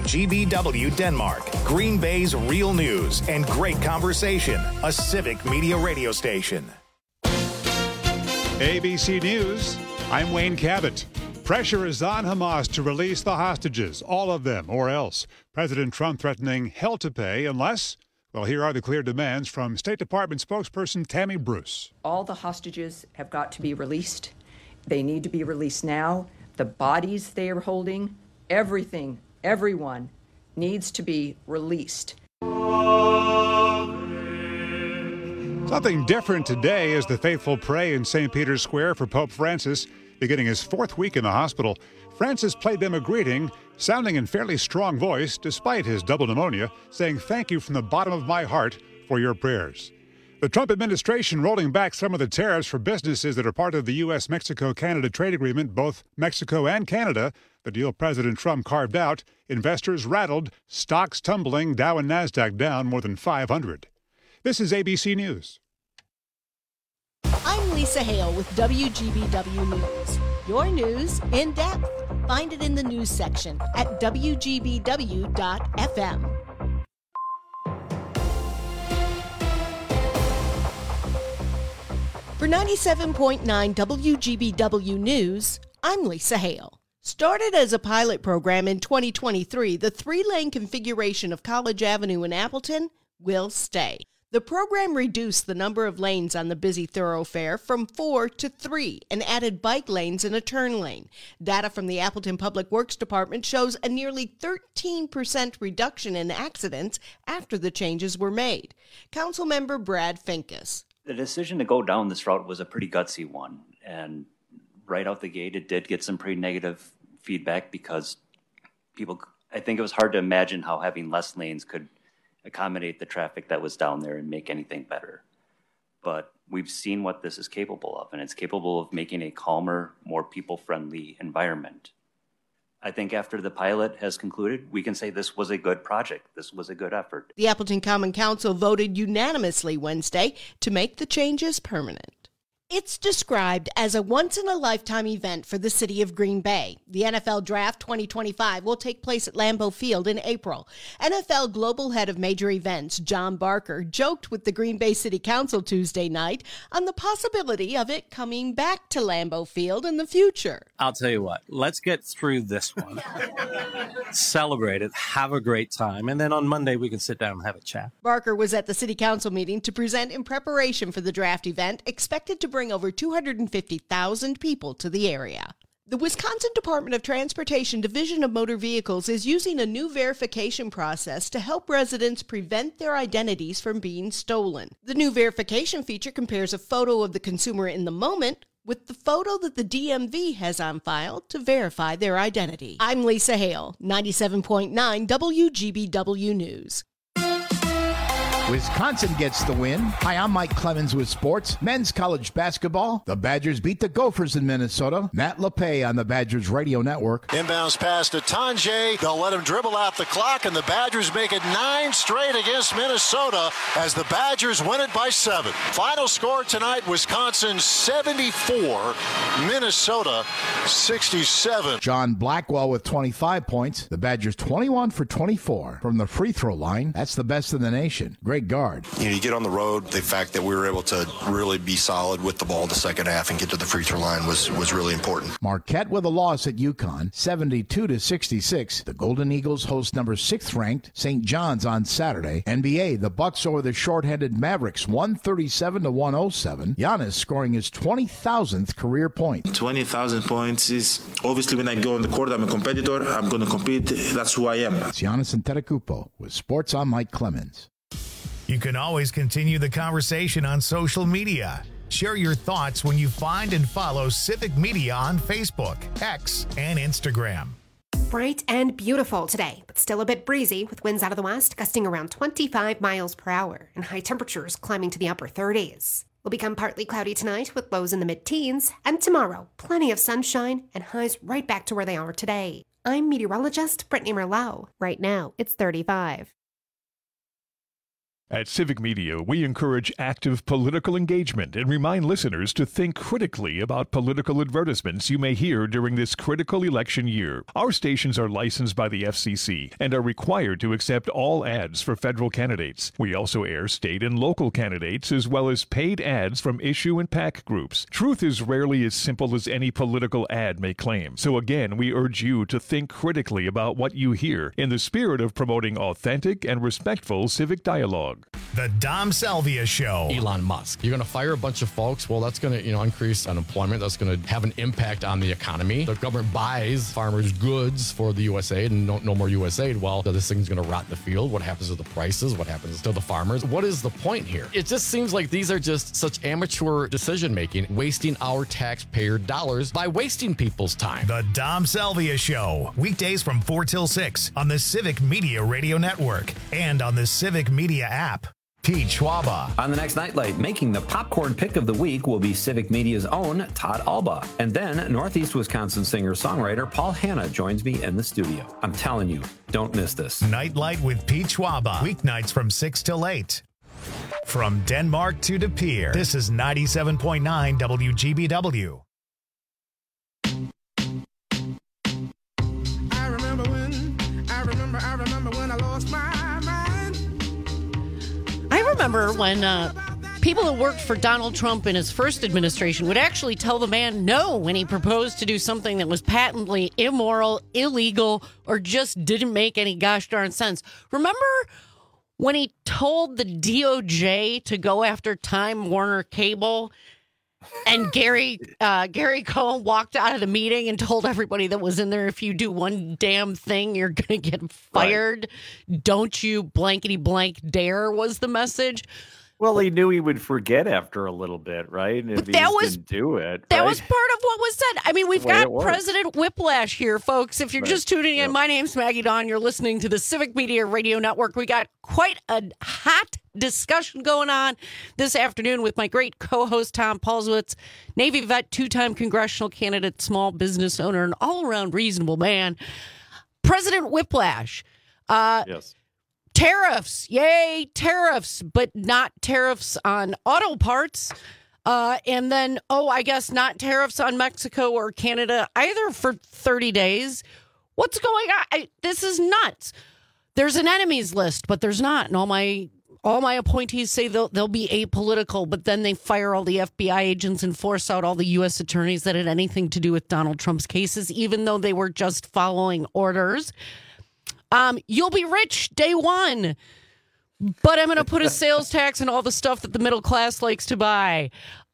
WGBW Denmark, Green Bay's real news and great conversation, a civic media radio station. ABC News, I'm Wayne Cabot. Pressure is on Hamas to release the hostages, all of them, or else. President Trump threatening hell to pay unless, well, here are the clear demands from State Department spokesperson Tammy Bruce. All the hostages have got to be released. They need to be released now. The bodies they are holding, everything, everyone needs to be released. Something different today as the faithful pray in St. Peter's Square for Pope Francis. Beginning his 4th week in the hospital, Francis played them a greeting, sounding in fairly strong voice despite his double pneumonia, saying thank you from the bottom of my heart for your prayers. The Trump administration rolling back some of the tariffs for businesses that are part of the U.S.-Mexico-Canada trade agreement, both Mexico and Canada, the deal President Trump carved out. Investors rattled, stocks tumbling, Dow and NASDAQ down more than 500. This is ABC News. I'm Lisa Hale with WGBW News. Your news in depth. Find it in the news section at WGBW.FM. For 97.9 WGBW News, I'm Lisa Hale. Started as a pilot program in 2023, the 3-lane configuration of College Avenue in Appleton will stay. The program reduced the number of lanes on the busy thoroughfare from 4 to 3 and added bike lanes and a turn lane. Data from the Appleton Public Works Department shows a nearly 13% reduction in accidents after the changes were made. Councilmember Brad Finkus. The decision to go down this route was a pretty gutsy one. And right out the gate, it did get some pretty negative feedback because I think it was hard to imagine how having less lanes could accommodate the traffic that was down there and make anything better. But we've seen what this is capable of, and it's capable of making a calmer, more people-friendly environment. I think after the pilot has concluded, we can say this was a good project. This was a good effort. The Appleton Common Council voted unanimously Wednesday to make the changes permanent. It's described as a once-in-a-lifetime event for the city of Green Bay. The NFL Draft 2025 will take place at Lambeau Field in April. NFL Global Head of Major Events, John Barker, joked with the Green Bay City Council Tuesday night on the possibility of it coming back to Lambeau Field in the future. I'll tell you what, let's get through this one. Celebrate it, have a great time, and then on Monday we can sit down and have a chat. Barker was at the City Council meeting to present in preparation for the draft event, expected to bring over 250,000 people to the area. The Wisconsin Department of Transportation Division of Motor Vehicles is using a new verification process to help residents prevent their identities from being stolen. The new verification feature compares a photo of the consumer in the moment with the photo that the DMV has on file to verify their identity. I'm Lisa Hale, 97.9 WGBW News. Wisconsin gets the win. Hi, I'm Mike Clemens with sports. Men's college basketball. The Badgers beat the Gophers in Minnesota. Matt LePay on the Badgers Radio Network. Inbounds pass to Tanjay. They'll let him dribble out the clock, and the Badgers make it 9 straight against Minnesota as the Badgers win it by 7. Final score tonight, Wisconsin 74, Minnesota 67. John Blackwell with 25 points. The Badgers 21 for 24 from the free throw line. That's the best in the nation. Great guard. You get on the road, the fact that we were able to really be solid with the ball the second half and get to the free throw line was really important. Marquette with a loss at UConn, 72-66. The Golden Eagles host number 6th ranked St. John's on Saturday. NBA, the Bucks over the shorthanded Mavericks, 137-107. Giannis scoring his 20,000th career point. 20,000 points is obviously when I go on the court, I'm a competitor. I'm going to compete. That's who I am. It's Giannis Antetokounmpo with Sports on Mike Clemens. You can always continue the conversation on social media. Share your thoughts when you find and follow Civic Media on Facebook, X, and Instagram. Bright and beautiful today, but still a bit breezy with winds out of the west gusting around 25 miles per hour and high temperatures climbing to the upper 30s. Will become partly cloudy tonight with lows in the mid-teens, and tomorrow, plenty of sunshine and highs right back to where they are today. I'm meteorologist Brittany Merlot. Right now, it's 35. At Civic Media, we encourage active political engagement and remind listeners to think critically about political advertisements you may hear during this critical election year. Our stations are licensed by the FCC and are required to accept all ads for federal candidates. We also air state and local candidates as well as paid ads from issue and PAC groups. Truth is rarely as simple as any political ad may claim. So again, we urge you to think critically about what you hear in the spirit of promoting authentic and respectful civic dialogue. The Dom Salvia Show. Elon Musk. You're going to fire a bunch of folks. Well, that's going to, increase unemployment. That's going to have an impact on the economy. The government buys farmers' goods for the USAID and no more USAID. Well, this thing's going to rot in the field. What happens to the prices? What happens to the farmers? What is the point here? It just seems like these are just such amateur decision-making, wasting our taxpayer dollars by wasting people's time. The Dom Salvia Show. Weekdays from 4 till 6 on the Civic Media Radio Network and on the Civic Media app. Pete Schwaba. On the next Nightlight, making the popcorn pick of the week will be Civic Media's own Todd Alba. And then Northeast Wisconsin singer-songwriter Paul Hanna joins me in the studio. I'm telling you, don't miss this. Nightlight with Pete Schwaba. Weeknights from 6 till 8. From Denmark to De Pere, this is 97.9 WGBW. I remember when I lost my mind. I remember when people that worked for Donald Trump in his first administration would actually tell the man no when he proposed to do something that was patently immoral, illegal, or just didn't make any gosh darn sense. Remember when he told the DOJ to go after Time Warner Cable? And Gary Cohn walked out of the meeting and told everybody that was in there, if you do one damn thing, you're going to get fired. Right. Don't you blankety blank dare was the message. Well, he knew he would forget after a little bit, right? If he didn't do it. That was part of what was said. I mean, we've got President Whiplash here, folks. If you're just tuning in, my name's Maggie Dawn. You're listening to the Civic Media Radio Network. We got quite a hot discussion going on this afternoon with my great co-host, Tom Paulswitz, Navy vet, two-time congressional candidate, small business owner, and all-around reasonable man. President Whiplash. Yes. Tariffs, yay, tariffs, but not tariffs on auto parts. And then, I guess not tariffs on Mexico or Canada either for 30 days. What's going on? This is nuts. There's an enemies list, but there's not. And all my appointees say they'll be apolitical, but then they fire all the FBI agents and force out all the U.S. attorneys that had anything to do with Donald Trump's cases, even though they were just following orders. You'll be rich day one, but I'm going to put a sales tax on all the stuff that the middle class likes to buy.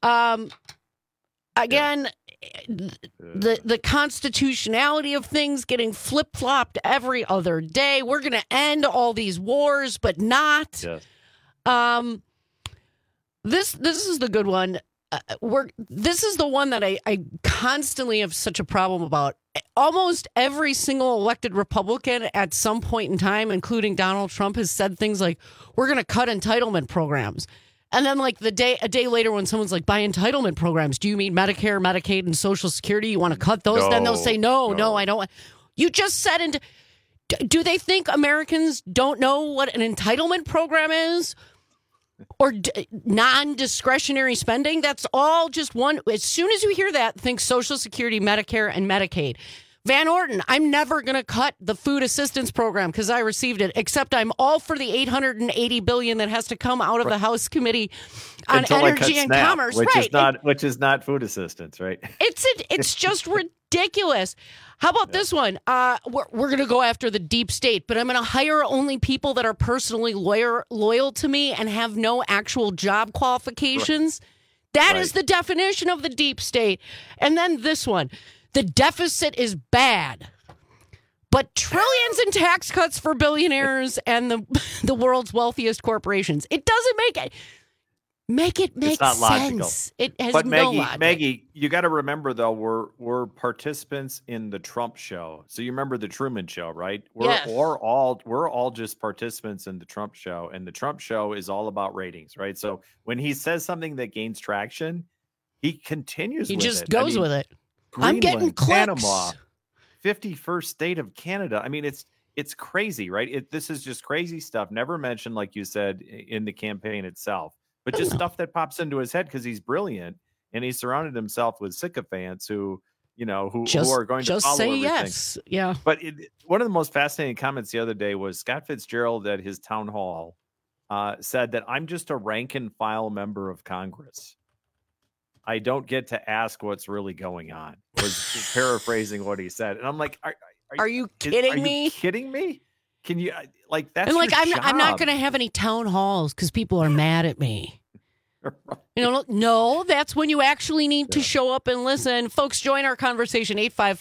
Again, the constitutionality of things getting flip-flopped every other day. We're going to end all these wars, but not. Yes. This is the good one. This is the one that I constantly have such a problem about. Almost every single elected Republican at some point in time, including Donald Trump, has said things like, we're going to cut entitlement programs. And then like a day later when someone's like, by entitlement programs, do you mean Medicare, Medicaid, and Social Security? You want to cut those? Then they'll say, no, I don't. You just said, do they think Americans don't know what an entitlement program is? Or non-discretionary spending? That's all just one. As soon as you hear that, think Social Security, Medicare, and Medicaid. Van Orton, I'm never going to cut the food assistance program because I received it, except I'm all for the $880 billion that has to come out of the House Committee on Energy and Commerce. Which is not food assistance, right? It's just ridiculous. How about this one? We're going to go after the deep state, but I'm going to hire only people that are personally loyal to me and have no actual job qualifications. Right. That is the definition of the deep state. And then this one. The deficit is bad, but trillions in tax cuts for billionaires and the world's wealthiest corporations. It doesn't make it make sense. Logical. It has no logic. Maggie, you got to remember though, we're participants in the Trump show. So you remember the Truman Show, right? We're all just participants in the Trump show, and the Trump show is all about ratings, right? So when he says something that gains traction, he continues. He just goes with it. Greenland, I'm getting clicks. Panama, 51st state of Canada. I mean, it's it's crazy, right? This is just crazy stuff. Never mentioned, like you said, in the campaign itself, but just stuff that pops into his head because he's brilliant and he surrounded himself with sycophants who are going to follow everything. Yes. Yeah. But one of the most fascinating comments the other day was Scott Fitzgerald at his town hall said that I'm just a rank and file member of Congress. I don't get to ask what's really going on, was paraphrasing what he said. And I'm like, are you kidding me? Are you kidding me? Can you like that's and like your I'm not job. going to have any town halls because people are mad at me. No, that's when you actually need to show up and listen. Folks, join our conversation,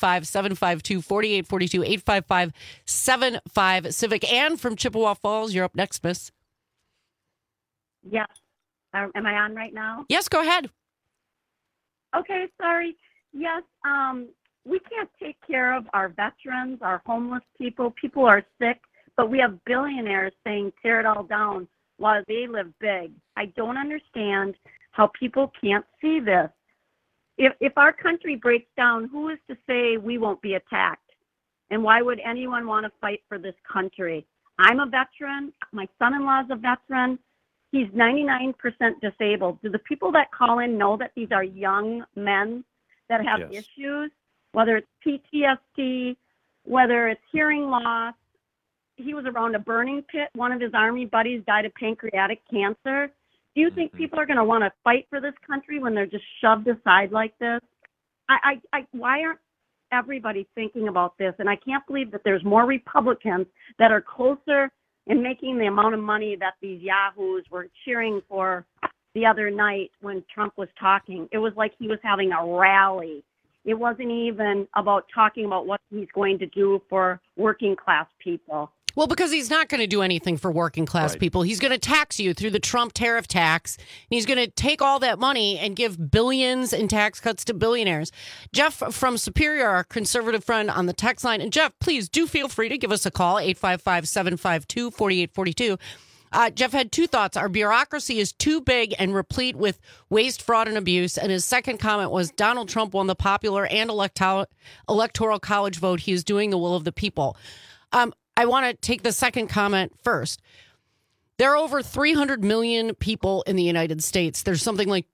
855-752-4842, 855-75 Ann from Chippewa Falls, you're up next, miss. Yes. Am I on right now? Yes, go ahead. Okay, sorry. Yes, we can't take care of our veterans, our homeless people. People are sick, but we have billionaires saying tear it all down while they live big. I don't understand how people can't see this. If our country breaks down, who is to say we won't be attacked? And why would anyone want to fight for this country? I'm a veteran. My son-in-law is a veteran. He's 99% disabled. Do the people that call in know that these are young men that have issues, whether it's PTSD, whether it's hearing loss? He was around a burning pit. One of his Army buddies died of pancreatic cancer. Do you think people are going to want to fight for this country when they're just shoved aside like this? Why aren't everybody thinking about this? And I can't believe that there's more Republicans that are closer in making the amount of money that these yahoos were cheering for the other night when Trump was talking. It was like he was having a rally. It wasn't even about talking about what he's going to do for working class people. Well, because he's not going to do anything for working class people. He's going to tax you through the Trump tariff tax. And he's going to take all that money and give billions in tax cuts to billionaires. Jeff from Superior, our conservative friend on the text line. And Jeff, please do feel free to give us a call, 855-752-4842. Jeff had two thoughts. Our bureaucracy is too big and replete with waste, fraud, and abuse. And his second comment was Donald Trump won the popular and electoral college vote. He is doing the will of the people. I want to take the second comment first. There are over 300 million people in the United States. There's something like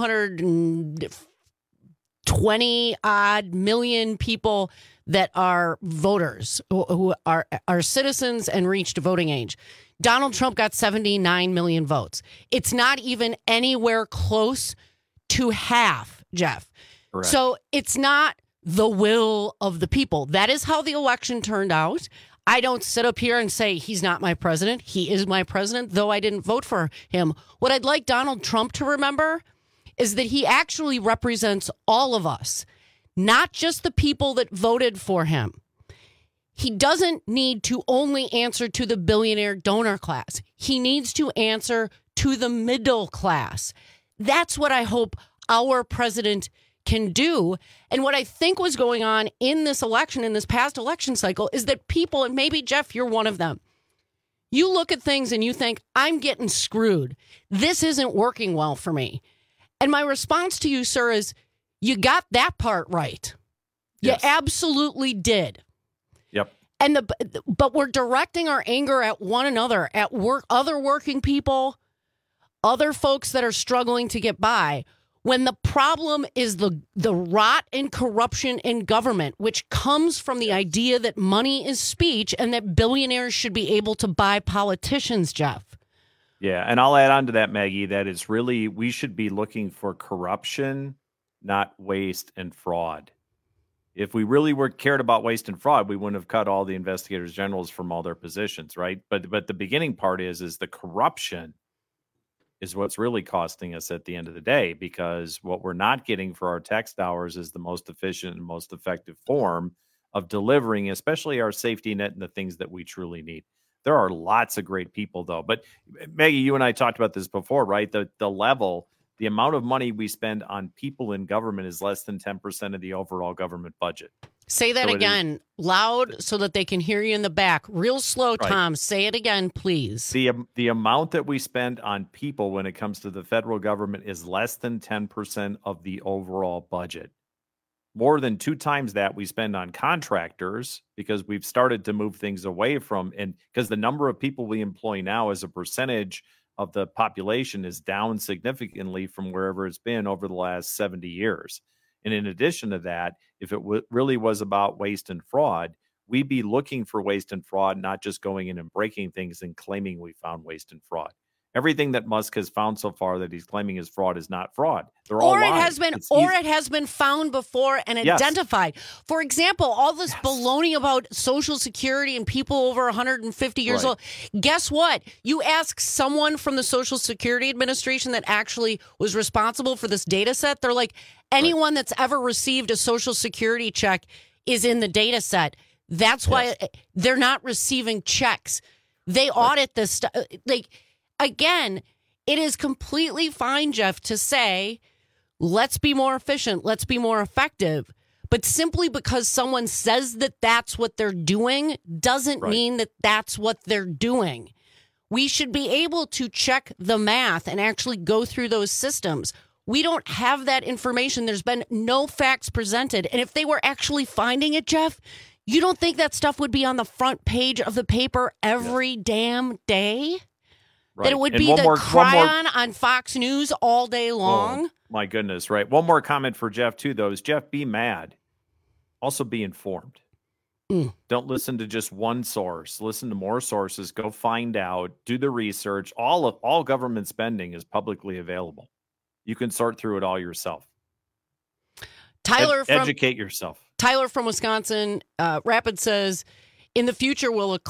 220 odd million people that are voters, who are citizens and reached voting age. Donald Trump got 79 million votes. It's not even anywhere close to half, Jeff. Correct. So it's not the will of the people. That is how the election turned out. I don't sit up here and say he's not my president. He is my president, though I didn't vote for him. What I'd like Donald Trump to remember is that he actually represents all of us, not just the people that voted for him. He doesn't need to only answer to the billionaire donor class. He needs to answer to the middle class. That's what I hope our president can do. And what I think was going on in this election, in this past election cycle, is that people, and maybe, Jeff, you're one of them, you look at things and you think, I'm getting screwed. This isn't working well for me. And my response to you, sir, is you got that part right. Yes. You absolutely did. Yep. And but we're directing our anger at one another, at other working people, other folks that are struggling to get by, when the problem is the rot and corruption in government, which comes from the idea that money is speech and that billionaires should be able to buy politicians, Jeff. Yeah, and I'll add on to that, Maggie, that it's really, we should be looking for corruption, not waste and fraud. If we really cared about waste and fraud, we wouldn't have cut all the investigators generals from all their positions, right? But the beginning part is the corruption is what's really costing us at the end of the day, because what we're not getting for our tax dollars is the most efficient and most effective form of delivering, especially our safety net and the things that we truly need. There are lots of great people, though. But Maggie, you and I talked about this before, right? The amount of money we spend on people in government is less than 10% of the overall government budget. Say that again, loud, so that they can hear you in the back. Real slow, Tom. Right. Say it again, please. The amount that we spend on people when it comes to the federal government is less than 10% of the overall budget. More than 2 times that we spend on contractors, because we've started to move things away from, and because the number of people we employ now as a percentage of the population is down significantly from wherever it's been over the last 70 years. And in addition to that, if it really was about waste and fraud, we'd be looking for waste and fraud, not just going in and breaking things and claiming we found waste and fraud. Everything that Musk has found so far that he's claiming is fraud is not fraud. They're all lies. It has been found before and identified. For example, all this baloney about Social Security and people over 150 years old. Guess what? You ask someone from the Social Security Administration that actually was responsible for this data set, they're like, anyone that's ever received a Social Security check is in the data set. That's why they're not receiving checks. They audit this stuff. Again, it is completely fine, Jeff, to say, let's be more efficient, let's be more effective. But simply because someone says that that's what they're doing doesn't mean that that's what they're doing. We should be able to check the math and actually go through those systems. We don't have that information. There's been no facts presented. And if they were actually finding it, Jeff, you don't think that stuff would be on the front page of the paper every damn day? That it would be the cryon on Fox News all day long? Oh, my goodness, right. One more comment for Jeff, too, though, is Jeff, be mad. Also be informed. Don't listen to just one source. Listen to more sources. Go find out. Do the research. All government spending is publicly available. You can sort through it all yourself. Educate yourself. Tyler from Wisconsin, Rapid says, in the future, will a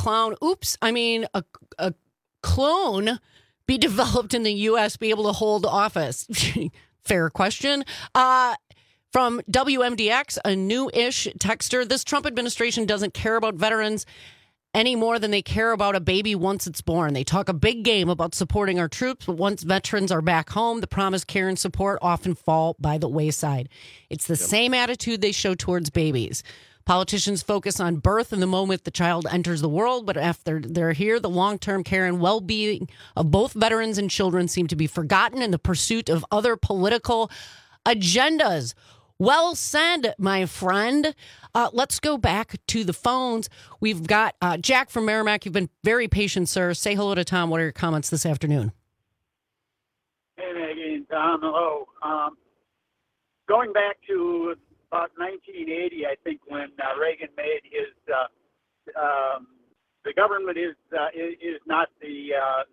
clone be developed in the U.S., be able to hold office? Fair question. From WMDX, a new-ish texter, this Trump administration doesn't care about veterans any more than they care about a baby once it's born. They talk a big game about supporting our troops, but once veterans are back home, the promised care and support often fall by the wayside. It's the same attitude they show towards babies. Politicians focus on birth and the moment the child enters the world, but after they're here, the long-term care and well-being of both veterans and children seem to be forgotten in the pursuit of other political agendas. Well said, my friend. Let's go back to the phones. We've got Jack from Merrimack. You've been very patient, sir. Say hello to Tom. What are your comments this afternoon? Hey, Maggie and Tom. Hello. Going back to about 1980, I think, when Reagan made his the government is not the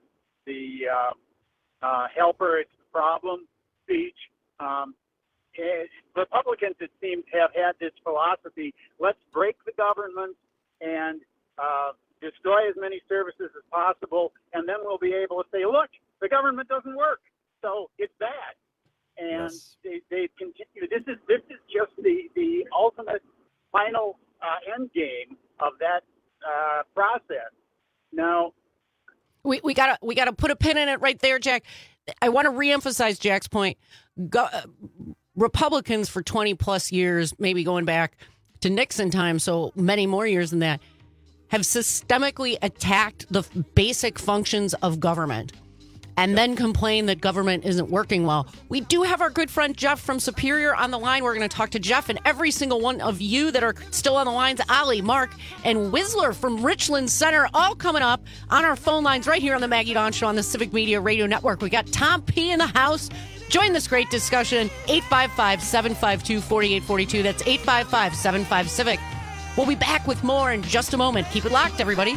helper, it's the problem speech. Republicans, it seems, have had this philosophy: let's break the government and destroy as many services as possible, and then we'll be able to say, look, the government doesn't work, so it's bad. And they continue. This is just the ultimate final end game of that process. Now, we gotta put a pin in it right there, Jack. I want to reemphasize Jack's point. Republicans for 20 plus years, maybe going back to Nixon time, so many more years than that, have systemically attacked the basic functions of government and then complain that government isn't working well. We do have our good friend Jeff from Superior on the line. We're going to talk to Jeff and every single one of you that are still on the lines. Ali, Mark, and Whistler from Richland Center, all coming up on our phone lines right here on the Maggie Dawn Show on the Civic Media Radio Network. We got Tom P. in the house. Join this great discussion, 855-752-4842. That's 855-75-CIVIC. We'll be back with more in just a moment. Keep it locked, everybody.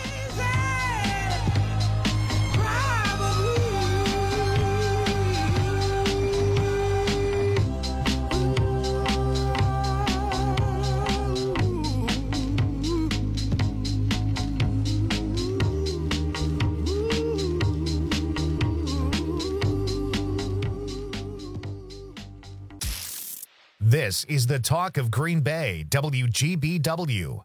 This is the talk of Green Bay, WGBW.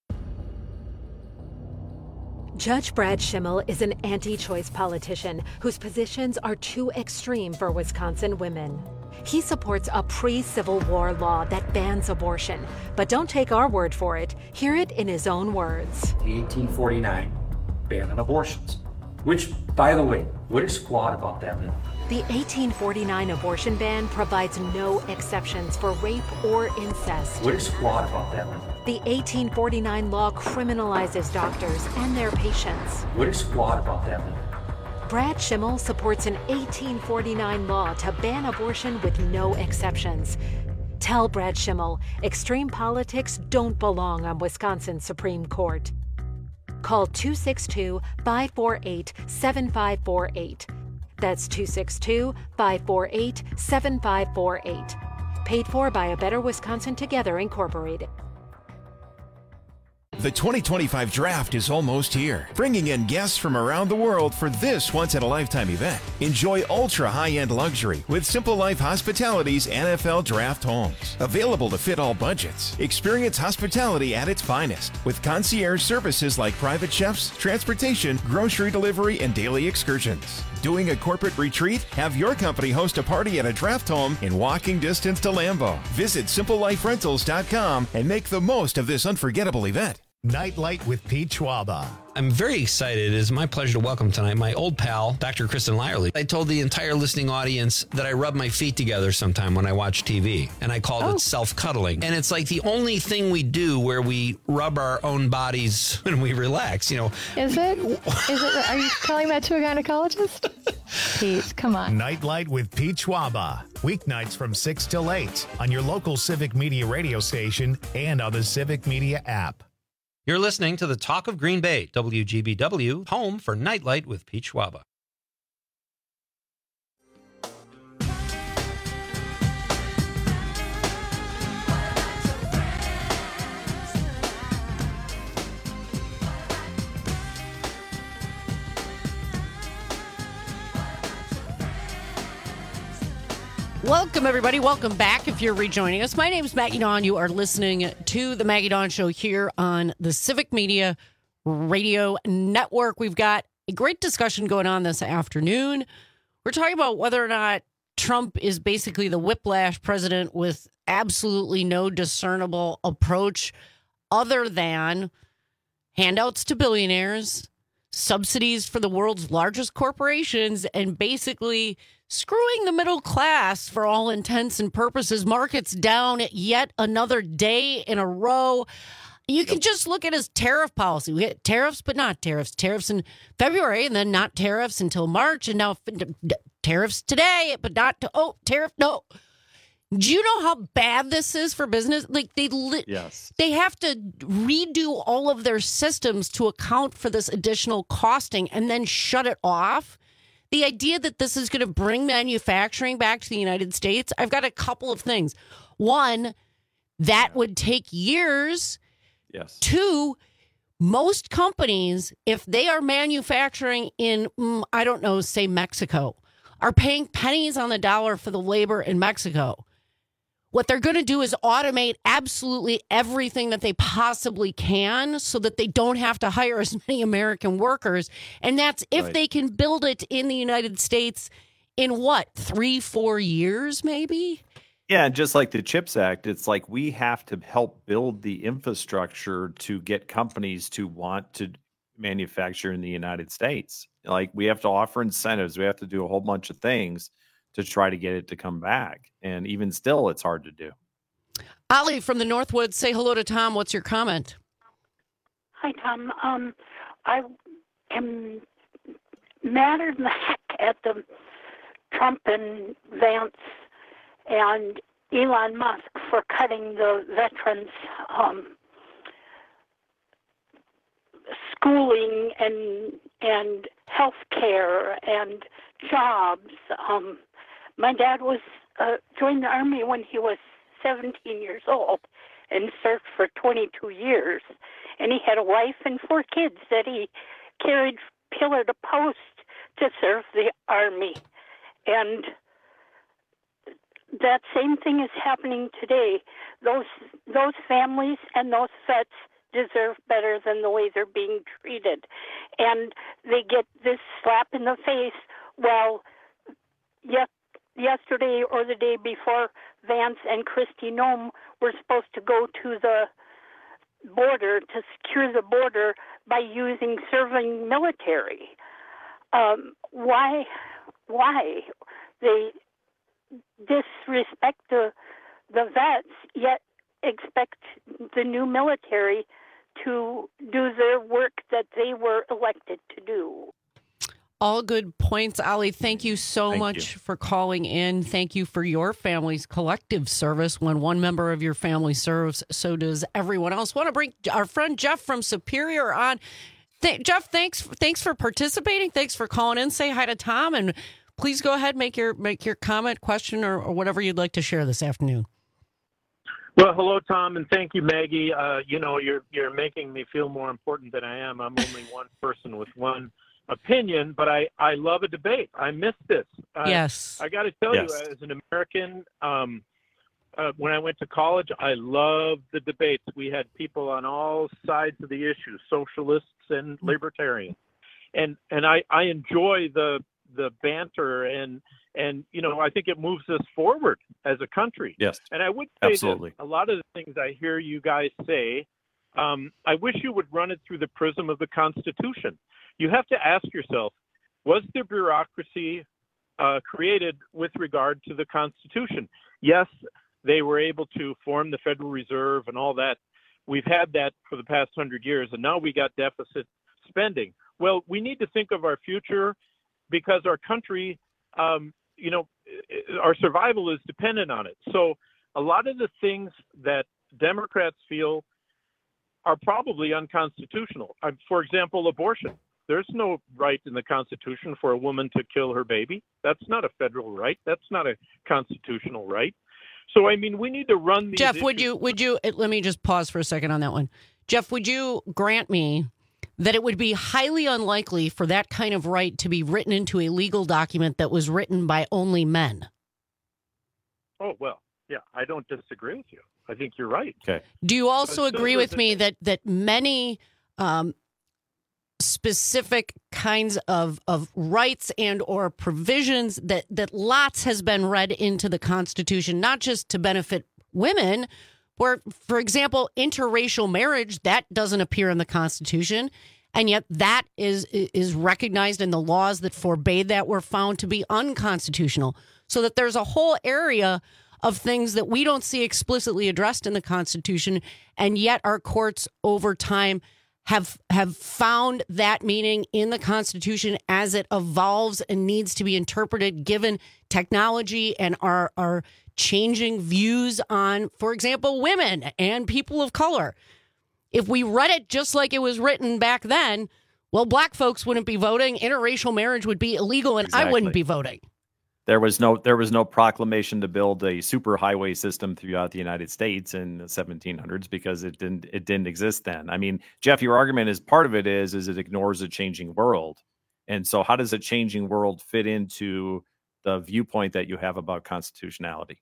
Judge Brad Schimmel is an anti-choice politician whose positions are too extreme for Wisconsin women. He supports a pre-Civil War law that bans abortion, but don't take our word for it. Hear it in his own words. The 1849 ban on abortions, which, by the way, what is flawed about that? The 1849 abortion ban provides no exceptions for rape or incest. What is flawed about that one? The 1849 law criminalizes doctors and their patients. What is flawed about that one? Brad Schimmel supports an 1849 law to ban abortion with no exceptions. Tell Brad Schimmel extreme politics don't belong on Wisconsin's Supreme Court. Call 262-548-7548. That's 262-548-7548. Paid for by A Better Wisconsin Together, Incorporated. The 2025 draft is almost here, bringing in guests from around the world for this once-in-a-lifetime event. Enjoy ultra-high-end luxury with Simple Life Hospitality's NFL Draft Homes. Available to fit all budgets. Experience hospitality at its finest with concierge services like private chefs, transportation, grocery delivery, and daily excursions. Doing a corporate retreat? Have your company host a party at a draft home in walking distance to Lambeau. Visit SimpleLifeRentals.com and make the most of this unforgettable event. Nightlight with Pete Schwaba. I'm very excited. It is my pleasure to welcome tonight my old pal, Dr. Kristen Lyerly. I told the entire listening audience that I rub my feet together sometime when I watch TV, and I called it self-cuddling. And it's like the only thing we do where we rub our own bodies when we relax, you know. Is it? Are you telling that to a gynecologist? Pete, come on. Nightlight with Pete Schwaba. Weeknights from 6 till 8 on your local Civic Media radio station and on the Civic Media app. You're listening to the Talk of Green Bay, WGBW, home for Nightlight with Pete Schwaba. Welcome, everybody. Welcome back if you're rejoining us. My name is Maggie Dawn. You are listening to the Maggie Dawn Show here on the Civic Media Radio Network. We've got a great discussion going on this afternoon. We're talking about whether or not Trump is basically the whiplash president with absolutely no discernible approach other than handouts to billionaires, subsidies for the world's largest corporations, and basically screwing the middle class for all intents and purposes. Markets down yet another day in a row. You can just look at his tariff policy. We had tariffs, but not tariffs. Tariffs in February, and then not tariffs until March, and now tariffs today, but not tariff. No. Do you know how bad this is for business? Like they have to redo all of their systems to account for this additional costing and then shut it off. The idea that this is going to bring manufacturing back to the United States, I've got a couple of things. One, that would take years. Yes. Two, most companies, if they are manufacturing in, I don't know, say Mexico, are paying pennies on the dollar for the labor in Mexico. What they're going to do is automate absolutely everything that they possibly can so that they don't have to hire as many American workers. And that's if they can build it in the United States in 3-4 years, maybe? Yeah, just like the CHIPS Act, it's like we have to help build the infrastructure to get companies to want to manufacture in the United States. Like we have to offer incentives. We have to do a whole bunch of things to try to get it to come back. And even still, it's hard to do. Ali from the Northwoods, say hello to Tom. What's your comment? Hi, Tom. I am mad as the heck at the Trump and Vance and Elon Musk for cutting the veterans' schooling and health care and jobs. My dad was joined the Army when he was 17 years old and served for 22 years. And he had a wife and 4 kids that he carried pillar to post to serve the Army. And that same thing is happening today. Those families and those vets deserve better than the way they're being treated. And they get this slap in the face. Well, yesterday or the day before, Vance and Kristi Noem were supposed to go to the border to secure the border by using serving military. Why why they disrespect the vets, yet expect the new military to do their work that they were elected to do. All good points, Ali. Thank you so much for calling in. Thank you for your family's collective service. When one member of your family serves, so does everyone else. Want to bring our friend Jeff from Superior on. Jeff, thanks for participating. Thanks for calling in. Say hi to Tom, and please go ahead, make your comment, question, or whatever you'd like to share this afternoon. Well, hello, Tom, and thank you, Maggie. You're making me feel more important than I am. I'm only one person with one opinion, but I love a debate. I miss this. Yes. I got to tell you, as an American, when I went to college, I loved the debates. We had people on all sides of the issue, socialists and libertarians. And I enjoy the banter and I think it moves us forward as a country. Yes. And I would say absolutely. that a lot of the things I hear you guys say, I wish you would run it through the prism of the Constitution. You have to ask yourself, was the bureaucracy created with regard to the Constitution? Yes, they were able to form the Federal Reserve and all that. We've had that for the past 100 years, and now we got deficit spending. Well, we need to think of our future because our country, our survival is dependent on it. So a lot of the things that Democrats feel are probably unconstitutional. For example, abortion. There's no right in the Constitution for a woman to kill her baby. That's not a federal right. That's not a constitutional right. So, I mean, we need to run these Jeff, issues. would you, let me just pause for a second on that one. Jeff, would you grant me that it would be highly unlikely for that kind of right to be written into a legal document that was written by only men? Oh, well, yeah, I don't disagree with you. I think you're right. Okay. Do you also agree with me that many specific kinds of rights and or provisions that lots has been read into the Constitution, not just to benefit women, where, for example, interracial marriage, that doesn't appear in the Constitution, and yet that is recognized in the laws that forbade that were found to be unconstitutional. So that there's a whole area of things that we don't see explicitly addressed in the Constitution, and yet our courts over time have found that meaning in the Constitution as it evolves and needs to be interpreted given technology and our changing views on, for example, women and people of color. If we read it just like it was written back then, well, black folks wouldn't be voting, interracial marriage would be illegal, and I wouldn't be voting. There was no proclamation to build a superhighway system throughout the United States in the 1700s because it didn't exist then. I mean, Jeff, your argument is part of it is it ignores a changing world. And so how does a changing world fit into the viewpoint that you have about constitutionality?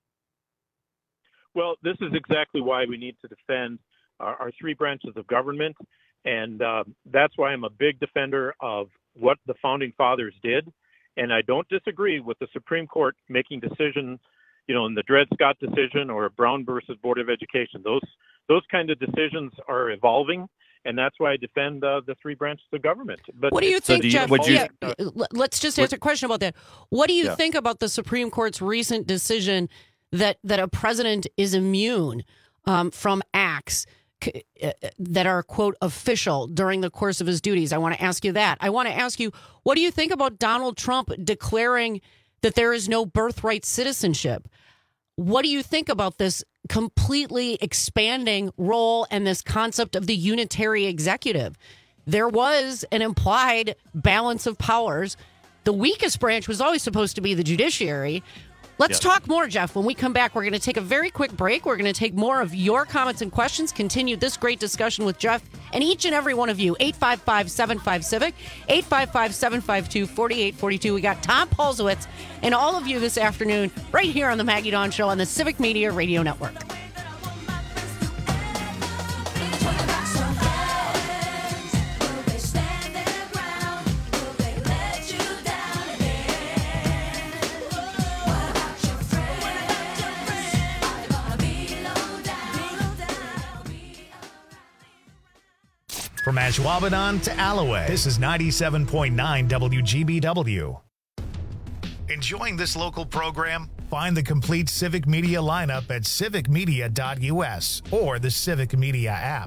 Well, this is exactly why we need to defend our three branches of government. And that's why I'm a big defender of what the founding fathers did. And I don't disagree with the Supreme Court making decisions, in the Dred Scott decision or Brown versus Board of Education. Those kind of decisions are evolving, and that's why I defend the three branches of government. But what do you think, Jeff? Let's just answer a question about that. What do you think about the Supreme Court's recent decision that a president is immune from acts that are, quote, official during the course of his duties? I want to ask you that. I want to ask you, what do you think about Donald Trump declaring that there is no birthright citizenship? What do you think about this completely expanding role and this concept of the unitary executive? There was an implied balance of powers. The weakest branch was always supposed to be the judiciary. Let's talk more, Jeff. When we come back, we're going to take a very quick break. We're going to take more of your comments and questions, continue this great discussion with Jeff and each and every one of you. 855-75-CIVIC, 855-752-4842. We got Tom Polzowitz and all of you this afternoon right here on the Maggie Dawn Show on the Civic Media Radio Network. From Ashwaubenon to Alloway, this is 97.9 WGBW. Enjoying this local program? Find the complete Civic Media lineup at civicmedia.us or the Civic Media app.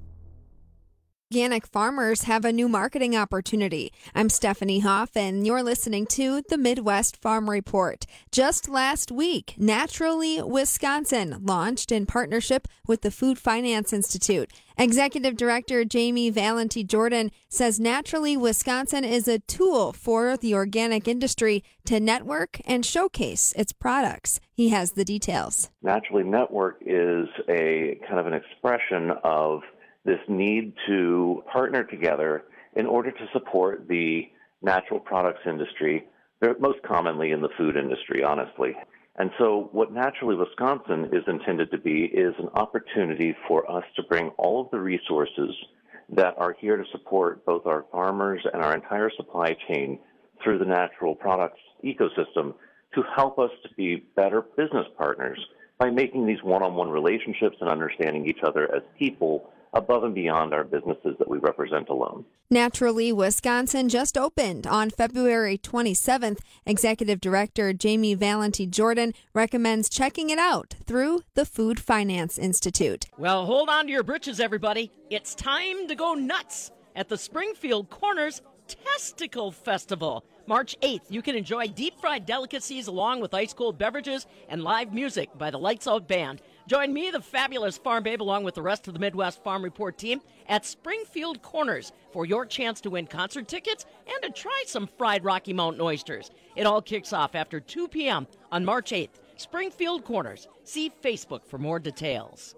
Organic farmers have a new marketing opportunity. I'm Stephanie Hoff, and you're listening to the Midwest Farm Report. Just last week, Naturally Wisconsin launched in partnership with the Food Finance Institute. Executive Director Jamie Valenti Jordan says Naturally Wisconsin is a tool for the organic industry to network and showcase its products. He has the details. Naturally Network is a kind of an expression of this need to partner together in order to support the natural products industry. They're most commonly in the food industry, honestly. And so what Naturally Wisconsin is intended to be is an opportunity for us to bring all of the resources that are here to support both our farmers and our entire supply chain through the natural products ecosystem to help us to be better business partners by making these one-on-one relationships and understanding each other as people above and beyond our businesses that we represent alone. Naturally Wisconsin just opened on February 27th. Executive Director Jamie Valenti Jordan recommends checking it out through the Food Finance Institute. Well, hold on to your britches, everybody. It's time to go nuts at the Springfield Corners Testicle Festival. March 8th, you can enjoy deep-fried delicacies along with ice-cold beverages and live music by the Lights Out Band. Join me, the fabulous Farm Babe, along with the rest of the Midwest Farm Report team at Springfield Corners for your chance to win concert tickets and to try some fried Rocky Mountain oysters. It all kicks off after 2 p.m. on March 8th. Springfield Corners. See Facebook for more details.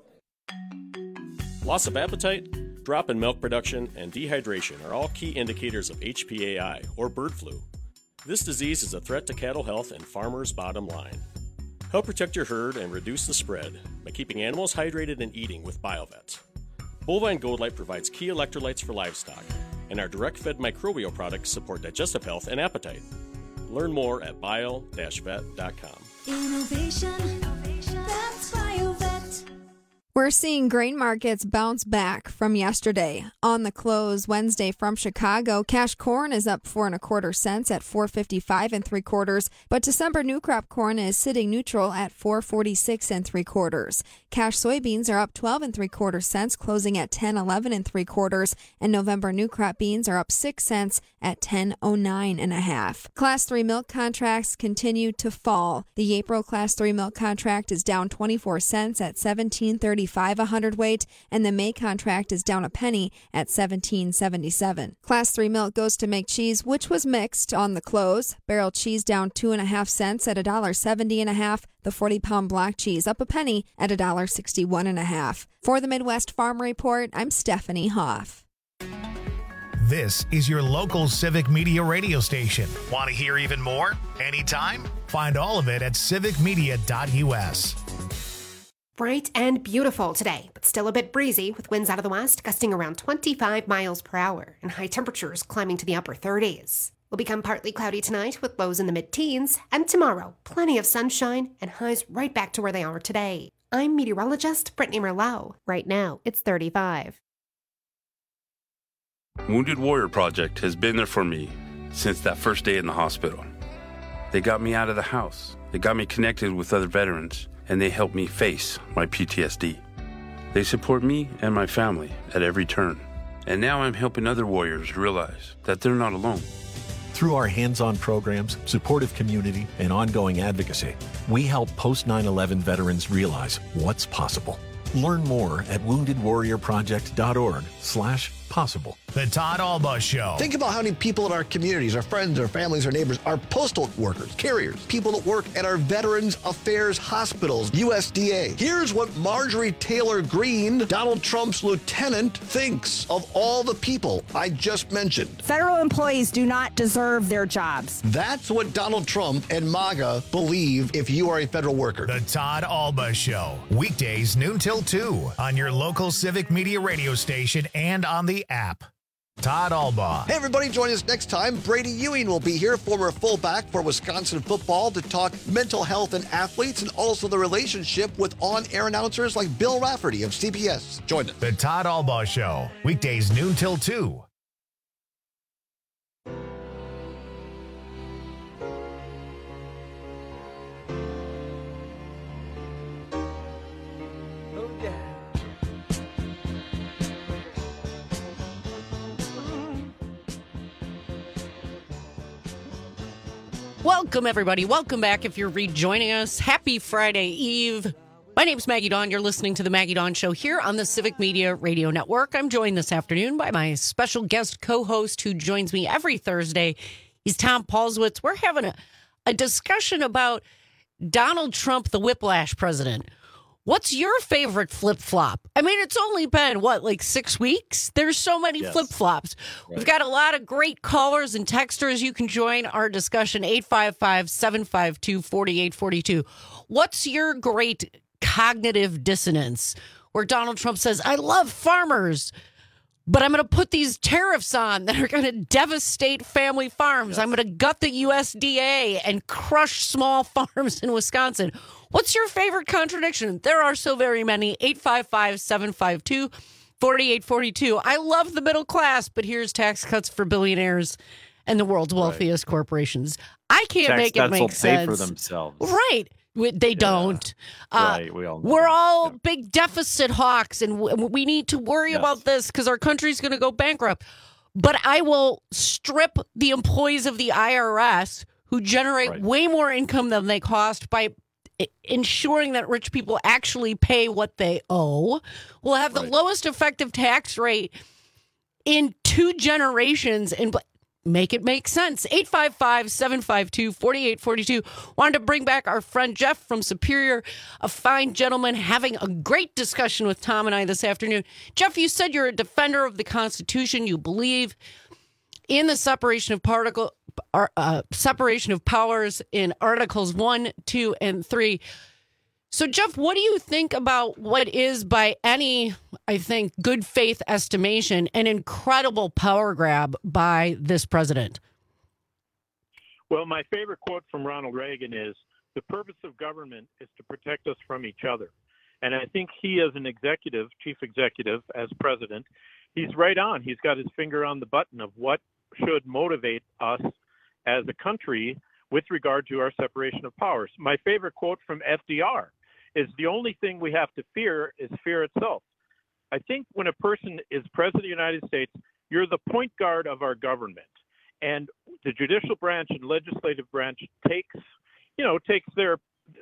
Loss of appetite, drop in milk production, and dehydration are all key indicators of HPAI, or bird flu. This disease is a threat to cattle health and farmers' bottom line. Help protect your herd and reduce the spread by keeping animals hydrated and eating with BioVet. Bovine Gold Light provides key electrolytes for livestock, and our direct-fed microbial products support digestive health and appetite. Learn more at bio-vet.com. Innovation, that's BioVet. We're seeing grain markets bounce back from yesterday. On the close Wednesday from Chicago, cash corn is up 4 1/4 cents at $4.55 3/4, but December new crop corn is sitting neutral at $4.46 3/4. Cash soybeans are up 12 3/4 cents, closing at $10.11 3/4, and November new crop beans are up 6 cents at $10.09 1/2. Class 3 milk contracts continue to fall. The April Class 3 milk contract is down 24 cents at $17.35 a hundredweight, and the May contract is down a penny at $17.77. Class 3 milk goes to make cheese, which was mixed on the close. Barrel cheese down 2 1/2 cents at $1.70 1/2. The 40-pound block cheese up a penny at $1.61 1/2. For the Midwest Farm Report, I'm Stephanie Hoff. This is your local Civic Media radio station. Want to hear even more? Anytime? Find all of it at civicmedia.us. Bright and beautiful today, but still a bit breezy with winds out of the west gusting around 25 miles per hour and high temperatures climbing to the upper 30s. Will become partly cloudy tonight with lows in the mid-teens, and tomorrow, plenty of sunshine and highs right back to where they are today. I'm meteorologist Brittany Merlot. Right now, it's 35. Wounded Warrior Project has been there for me since that first day in the hospital. They got me out of the house. They got me connected with other veterans, and they helped me face my PTSD. They support me and my family at every turn. And now I'm helping other warriors realize that they're not alone. Through our hands-on programs, supportive community, and ongoing advocacy, we help post-9/11 veterans realize what's possible. Learn more at woundedwarriorproject.org/possible. The Todd Alba Show. Think about how many people in our communities, our friends, our families, our neighbors, our postal workers, carriers, people that work at our Veterans Affairs hospitals, USDA. Here's what Marjorie Taylor Greene, Donald Trump's lieutenant, thinks of all the people I just mentioned. Federal employees do not deserve their jobs. That's what Donald Trump and MAGA believe if you are a federal worker. The Todd Alba Show. Weekdays noon till 2 on your local Civic Media radio station and on the app. Todd Alba. Hey, everybody, join us next time. Brady Ewing will be here, former fullback for Wisconsin football, to talk mental health and athletes and also the relationship with on-air announcers like Bill Rafferty of CBS. Join us. The Todd Alba Show. Weekdays noon till 2. Welcome, everybody. Welcome back if you're rejoining us. Happy Friday Eve. My name's Maggie Dawn. You're listening to The Maggie Dawn Show here on the Civic Media Radio Network. I'm joined this afternoon by my special guest co-host who joins me every Thursday. He's Tom Paulswitz. We're having a discussion about Donald Trump, the whiplash president. What's your favorite flip-flop? I mean, it's only been, 6 weeks? There's so many flip-flops. Right. We've got a lot of great callers and texters. You can join our discussion, 855-752-4842. What's your great cognitive dissonance where Donald Trump says, I love farmers, but I'm going to put these tariffs on that are going to devastate family farms. I'm going to gut the USDA and crush small farms in Wisconsin. What's your favorite contradiction? There are so very many. 855-752-4842. I love the middle class, but here's tax cuts for billionaires and the world's wealthiest corporations. I can't tax make it make sense. Pay for themselves. Right. They don't. Right. We all know we're all big deficit hawks, and we need to worry about this because our country's going to go bankrupt. But I will strip the employees of the IRS who generate way more income than they cost by ensuring that rich people actually pay what they owe. We'll have the lowest effective tax rate in 2 generations and make it make sense. 855-752-4842. Wanted to bring back our friend Jeff from Superior, a fine gentleman, having a great discussion with Tom and I this afternoon. Jeff, you said you're a defender of the Constitution. You believe in the separation of powers in Articles 1, 2, and 3. So, Jeff, what do you think about what is, by any, I think, good faith estimation, an incredible power grab by this president? Well, my favorite quote from Ronald Reagan is, the purpose of government is to protect us from each other. And I think he, as an executive, chief executive, as president, he's right on. He's got his finger on the button of what should motivate us as a country with regard to our separation of powers. My favorite quote from FDR is, the only thing we have to fear is fear itself. I think when a person is president of the United States, you're the point guard of our government. And the judicial branch and legislative branch takes their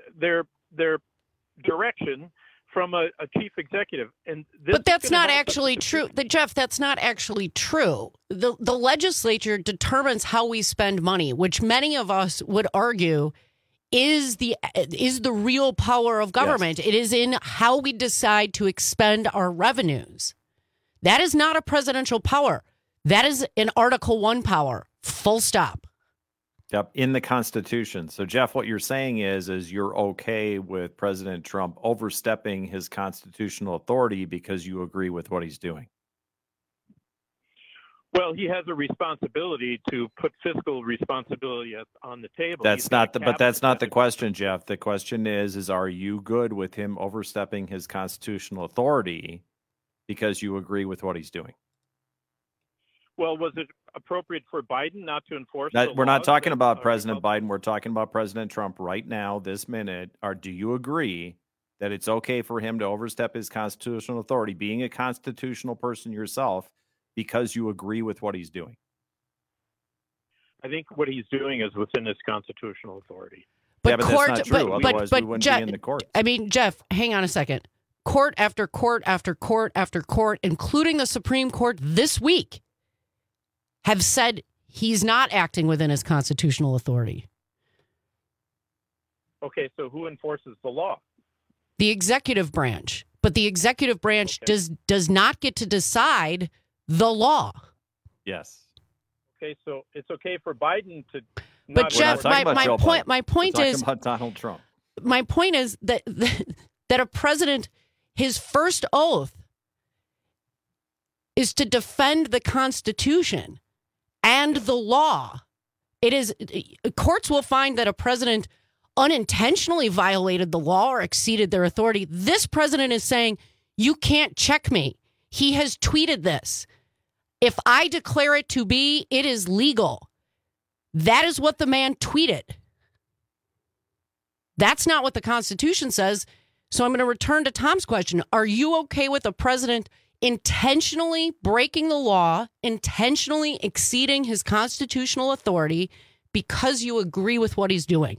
direction from a chief executive. But that's not actually true. Jeff, that's not actually true. The legislature determines how we spend money, which many of us would argue is the real power of government. Yes. It is in how we decide to expend our revenues. That is not a presidential power. That is an Article 1 power. Full stop. Yep, in the Constitution. So, Jeff, what you're saying is you're okay with President Trump overstepping his constitutional authority because you agree with what he's doing. Well, he has a responsibility to put fiscal responsibility on the table. But that's not the question, Jeff. The question is are you good with him overstepping his constitutional authority because you agree with what he's doing? Well, was it appropriate for Biden not to enforce the We're not talking about laws President Biden. We're talking about President Trump right now, this minute. Or do you agree that it's okay for him to overstep his constitutional authority, being a constitutional person yourself, because you agree with what he's doing? I think what he's doing is within his constitutional authority. But that's not true. Otherwise, we wouldn't be in the court. I mean, Jeff, hang on a second. Court after court after court after court, including the Supreme Court this week, have said he's not acting within his constitutional authority. Okay, so who enforces the law? The executive branch. But the executive branch does not get to decide the law. Yes. Okay, so it's okay for Biden to. But Jeff, my point is about Donald Trump. My point is that a president, his first oath is to defend the Constitution and the law. It is courts will find that a president unintentionally violated the law or exceeded their authority. This president is saying, you can't check me. He has tweeted this. If I declare it to be, it is legal. That is what the man tweeted. That's not what the Constitution says. So I'm going to return to Tom's question. Are you okay with a president intentionally breaking the law, intentionally exceeding his constitutional authority because you agree with what he's doing?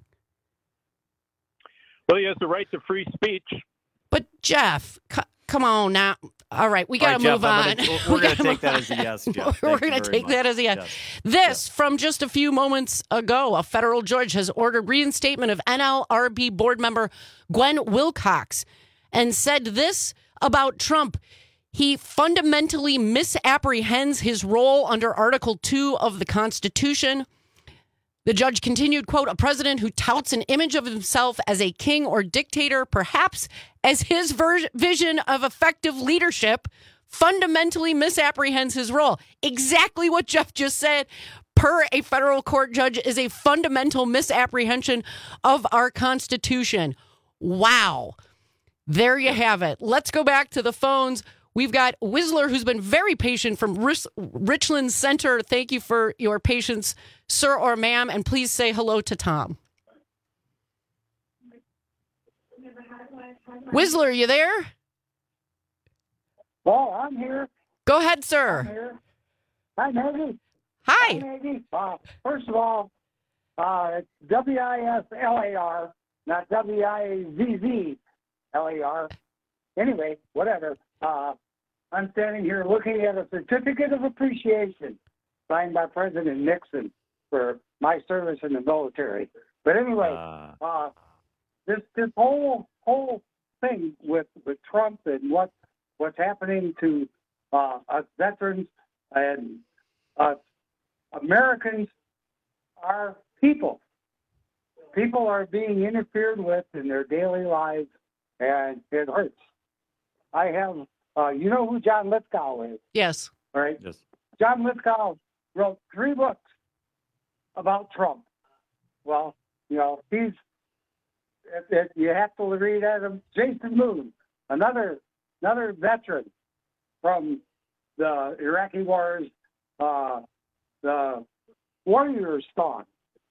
Well, he has the right to free speech. But Jeff, come on now. All right, we got to move on. We're going to take that as a yes, Jeff. We're going to take that as a yes. This, from just a few moments ago, a federal judge has ordered reinstatement of NLRB board member Gwen Wilcox and said this about Trump. He fundamentally misapprehends his role under Article 2 of the Constitution. The judge continued, quote, a president who touts an image of himself as a king or dictator, perhaps as his vision of effective leadership, fundamentally misapprehends his role. Exactly what Jeff just said, per a federal court judge, is a fundamental misapprehension of our Constitution. Wow. There you have it. Let's go back to the phones. We've got Whistler, who's been very patient from Richland Center. Thank you for your patience, sir or ma'am, and please say hello to Tom. Whistler, you there? Oh, I'm here. Go ahead, sir. I'm here. Hi, Maggie. Hi. Hi, Maggie. First of all, it's WISLAR, not WIZZLAR. Anyway, whatever. I'm standing here looking at a certificate of appreciation signed by President Nixon for my service in the military. But anyway, this whole thing with Trump and what's happening to us veterans and us Americans are people. People are being interfered with in their daily lives, and it hurts. I have, you know who John Lithgow is? Yes. Right? Yes. John Lithgow wrote 3 books about Trump. Well, you know, you have to read Adam. Jason Moon, another veteran from the Iraqi wars, the Warriors Song.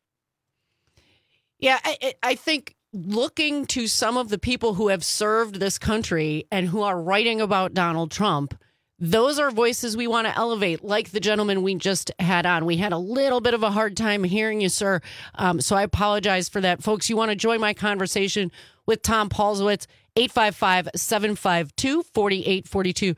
Yeah, I think looking to some of the people who have served this country and who are writing about Donald Trump, those are voices we want to elevate, like the gentleman we just had on. We had a little bit of a hard time hearing you, sir, so I apologize for that. Folks, you want to join my conversation with Tom Paulsowitz, 855-752-4842,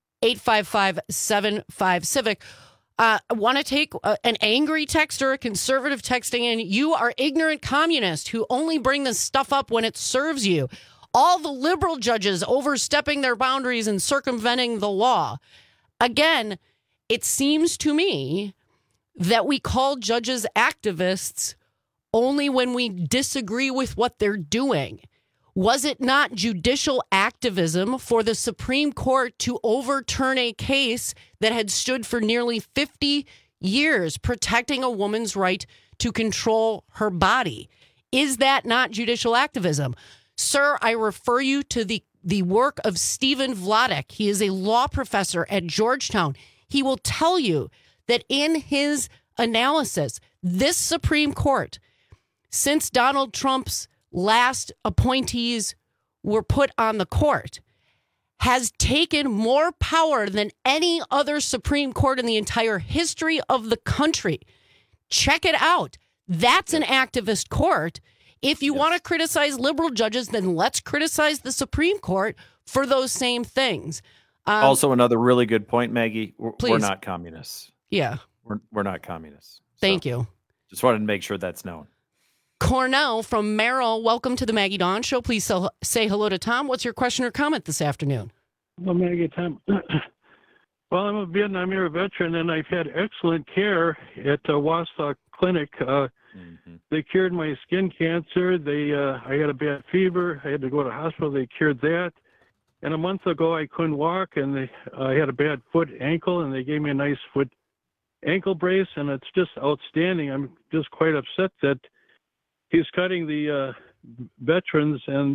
855-75-CIVIC. I want to take an angry texter, a conservative texting in. You are ignorant communists who only bring this stuff up when it serves you. All the liberal judges overstepping their boundaries and circumventing the law. Again, it seems to me that we call judges activists only when we disagree with what they're doing. Was it not judicial activism for the Supreme Court to overturn a case that had stood for nearly 50 years, protecting a woman's right to control her body? Is that not judicial activism? Sir, I refer you to the work of Stephen Vladeck. He is a law professor at Georgetown. He will tell you that in his analysis, this Supreme Court, since Donald Trump's last appointees were put on the court, has taken more power than any other Supreme Court in the entire history of the country. Check it out. That's an activist court. If you want to criticize liberal judges, then let's criticize the Supreme Court for those same things. Also, another really good point, Maggie. We're not communists. Yeah. We're not communists. Thank you. Just wanted to make sure that's known. Cornell from Merrill, welcome to the Maggie Dawn Show. Please say hello to Tom. What's your question or comment this afternoon? Well, Maggie, Tom. Well, I'm a Vietnam era veteran, and I've had excellent care at the Wausau Clinic. They cured my skin cancer. I had a bad fever. I had to go to the hospital. They cured that. And a month ago, I couldn't walk, and I had a bad ankle, and they gave me a nice foot ankle brace, and it's just outstanding. I'm just quite upset that he's cutting the veterans, and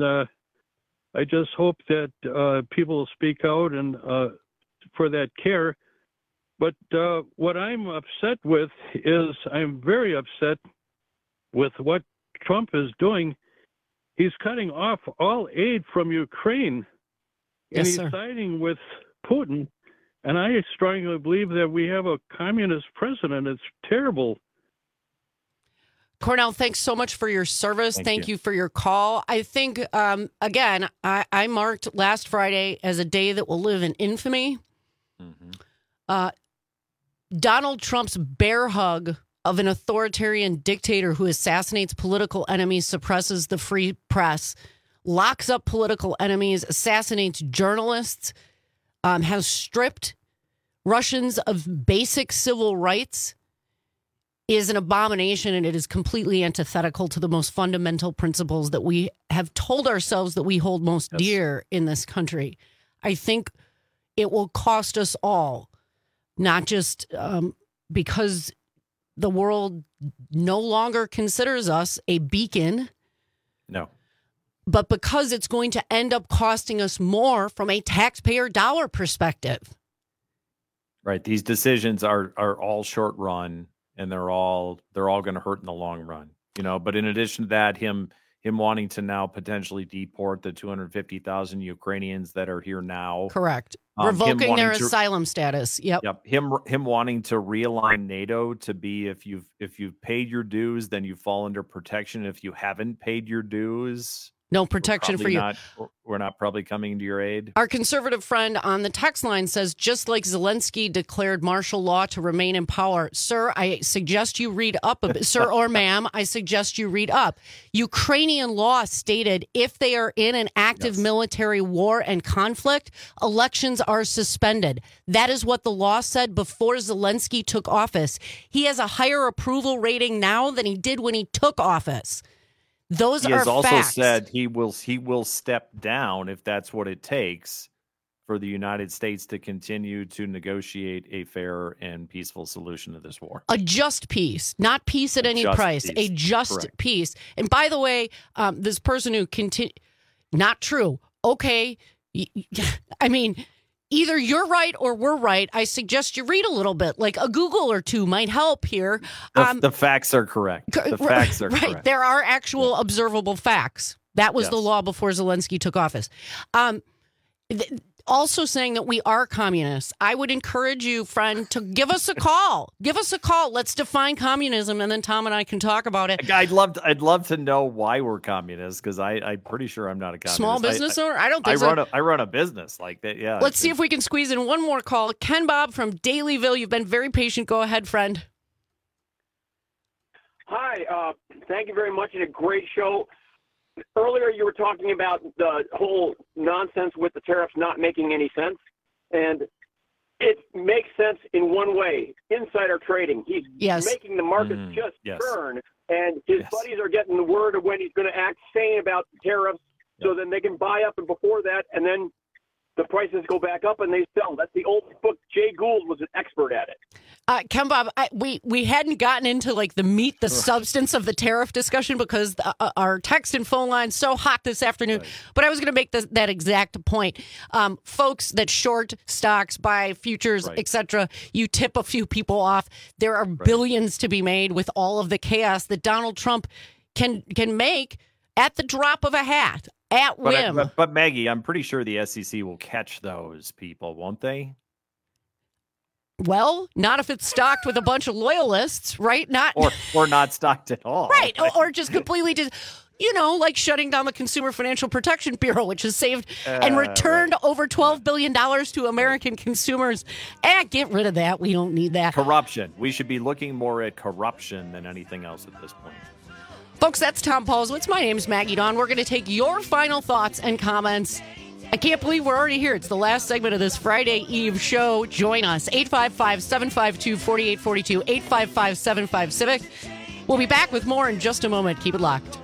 I just hope that people will speak out and for that care. But what I'm upset with is I'm very upset with what Trump is doing. He's cutting off all aid from Ukraine, and he's siding with Putin. And I strongly believe that we have a communist president. It's terrible. Cornell, thanks so much for your service. Thank you for your call. I think, again, I marked last Friday as a day that will live in infamy. Donald Trump's bear hug of an authoritarian dictator who assassinates political enemies, suppresses the free press, locks up political enemies, assassinates journalists, has stripped Russians of basic civil rights, is an abomination, and it is completely antithetical to the most fundamental principles that we have told ourselves that we hold most dear in this country. I think it will cost us all, not just because the world no longer considers us a beacon. No. But because it's going to end up costing us more from a taxpayer dollar perspective. Right. These decisions are all short run, and they're all going to hurt in the long run. But in addition to that, him wanting to now potentially deport the 250,000 Ukrainians that are here now. Correct. Revoking their asylum status. Yep. Him wanting to realign NATO to be if you've paid your dues, then you fall under protection. If you haven't paid your dues, no protection for you. We're not probably coming to your aid. Our conservative friend on the text line says, just like Zelensky declared martial law to remain in power. Sir, I suggest you read up a bit. Sir or ma'am, I suggest you read up. Ukrainian law stated if they are in an active military war and conflict, elections are suspended. That is what the law said before Zelensky took office. He has a higher approval rating now than he did when he took office. Those he are has also facts. said he will step down if that's what it takes for the United States to continue to negotiate a fair and peaceful solution to this war. A just peace, not peace at any price, a just peace. And by the way, this person who not true. Okay. I mean, either you're right or we're right. I suggest you read a little bit, like a Google or two might help here. The facts are correct. The facts are correct. There are actual observable facts. That was the law before Zelensky took office. Also saying that we are communists. I would encourage you, friend, to give us a call. Give us a call. Let's define communism, and then Tom and I can talk about it. I'd love to know why we're communists, because I'm pretty sure I'm not a communist. Small business owner? I don't think so. I run a business like that. Yeah. Let's see if we can squeeze in one more call. Ken Bob from Dalyville. You've been very patient. Go ahead, friend. Hi. Thank you very much. It's a great show. Earlier, you were talking about the whole nonsense with the tariffs not making any sense, and it makes sense in one way. Insider trading. He's making the markets turn, and his buddies are getting the word of when he's going to act sane about tariffs, so then they can buy up, and before that, and then the prices go back up and they sell. That's the old book. Jay Gould was an expert at it. Ken Bob, we hadn't gotten into like the substance of the tariff discussion because our text and phone line's so hot this afternoon. Right. But I was going to make that exact point. Folks that short stocks, buy futures, etc., you tip a few people off. There are billions to be made with all of the chaos that Donald Trump can make at the drop of a hat. At whim. But Maggie, I'm pretty sure the SEC will catch those people, won't they? Well, not if it's stocked with a bunch of loyalists, right? Not or not stocked at all. Right. Or just completely like shutting down the Consumer Financial Protection Bureau, which has saved and returned over $12 billion to American consumers. Get rid of that. We don't need that. Corruption. We should be looking more at corruption than anything else at this point. Folks, that's Tom Paulswitz. My name's Maggie Dawn. We're going to take your final thoughts and comments. I can't believe we're already here. It's the last segment of this Friday Eve show. Join us. 855-752-4842, 855-75-CIVIC. We'll be back with more in just a moment. Keep it locked.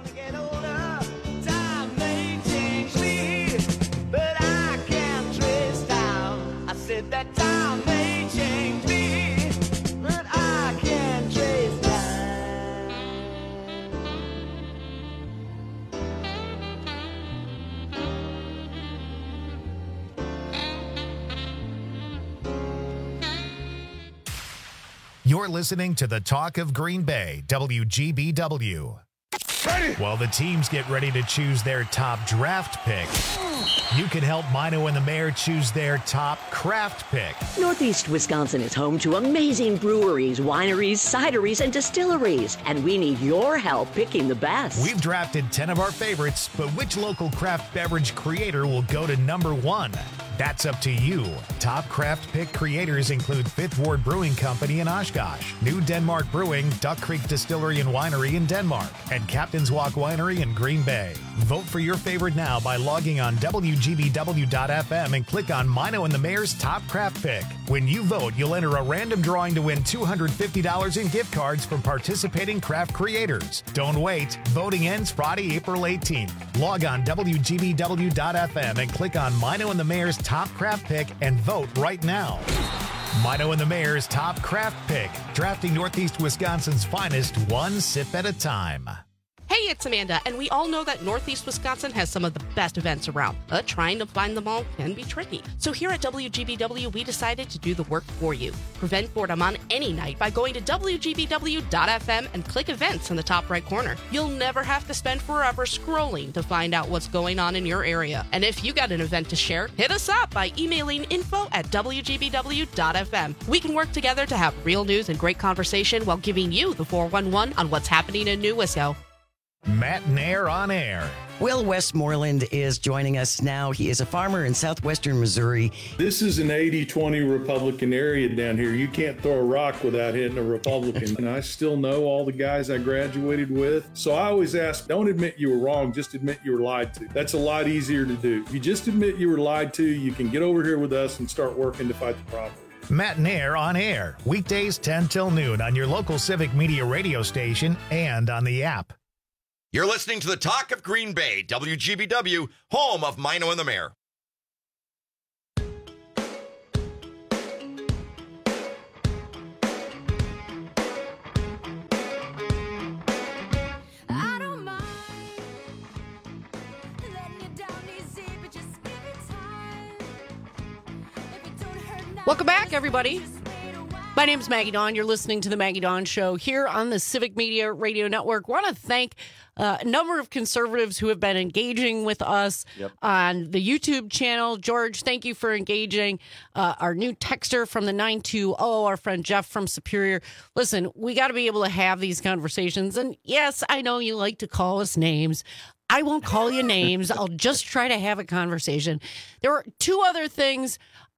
You're listening to the Talk of Green Bay, WGBW. While the teams get ready to choose their top draft pick, you can help Mino and the Mayor choose their top craft pick. Northeast Wisconsin is home to amazing breweries, wineries, cideries, and distilleries, and we need your help picking the best. We've drafted 10 of our favorites, but which local craft beverage creator will go to number 1? That's up to you. Top craft pick creators include Fifth Ward Brewing Company in Oshkosh, New Denmark Brewing, Duck Creek Distillery and Winery in Denmark, and Captain's Walk Winery in Green Bay. Vote for your favorite now by logging on WGBW.FM and click on Mino and the Mayor's Top Craft Pick. When you vote, you'll enter a random drawing to win $250 in gift cards from participating craft creators. Don't wait. Voting ends Friday, April 18th. Log on WGBW.FM and click on Mino and the Mayor's Top Craft Pick and vote right now. Mino and the Mayor's Top Craft Pick, drafting Northeast Wisconsin's finest one sip at a time. Hey, it's Amanda, and we all know that Northeast Wisconsin has some of the best events around, but trying to find them all can be tricky. So here at WGBW, we decided to do the work for you. Prevent boredom on any night by going to WGBW.FM and click events in the top right corner. You'll never have to spend forever scrolling to find out what's going on in your area. And if you got an event to share, hit us up by emailing info@WGBW.FM. We can work together to have real news and great conversation while giving you the 411 on what's happening in New Wisco. Matt Nair on air. Will Westmoreland is joining us now. He is a farmer in southwestern Missouri. This is an 80-20 Republican area down here. You can't throw a rock without hitting a Republican. And I still know all the guys I graduated with. So I always ask, don't admit you were wrong, just admit you were lied to. That's a lot easier to do. If you just admit you were lied to, you can get over here with us and start working to fight the problem. Matt Nair on air, weekdays 10 till noon on your local Civic Media radio station and on the app. You're listening to the Talk of Green Bay, WGBW, home of Mino and the Mayor. Welcome back, everybody. My name is Maggie Dawn. You're listening to the Maggie Dawn Show here on the Civic Media Radio Network. Want to thank a number of conservatives who have been engaging with us on the YouTube channel. George, thank you for engaging. Our new texter from the 920, our friend Jeff from Superior. Listen, we got to be able to have these conversations. And yes, I know you like to call us names. I won't call you names. I'll just try to have a conversation. There were two other things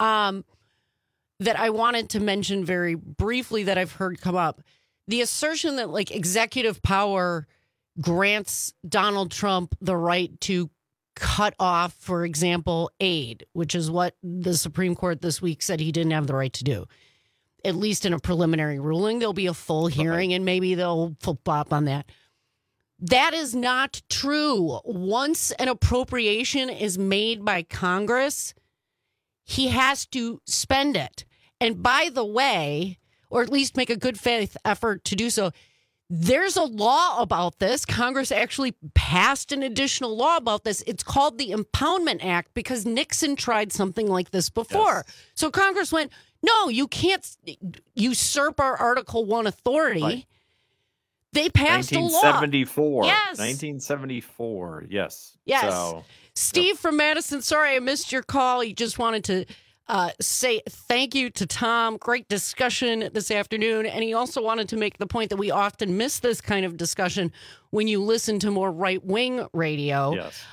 that I wanted to mention very briefly that I've heard come up. The assertion that like executive power grants Donald Trump the right to cut off, for example, aid, which is what the Supreme Court this week said he didn't have the right to do. At least in a preliminary ruling, there'll be a full hearing and maybe they'll flip-flop on that. That is not true. Once an appropriation is made by Congress, he has to spend it. And by the way, or at least make a good faith effort to do so, there's a law about this. Congress actually passed an additional law about this. It's called the Impoundment Act because Nixon tried something like this before. Yes. So Congress went, no, you can't usurp our Article 1 authority. Right. They passed a law. 1974. Yes. 1974. Yes. Yes. So, Steve from Madison, sorry I missed your call. He just wanted to say thank you to Tom. Great discussion this afternoon. And he also wanted to make the point that we often miss this kind of discussion when you listen to more right-wing radio. Yes.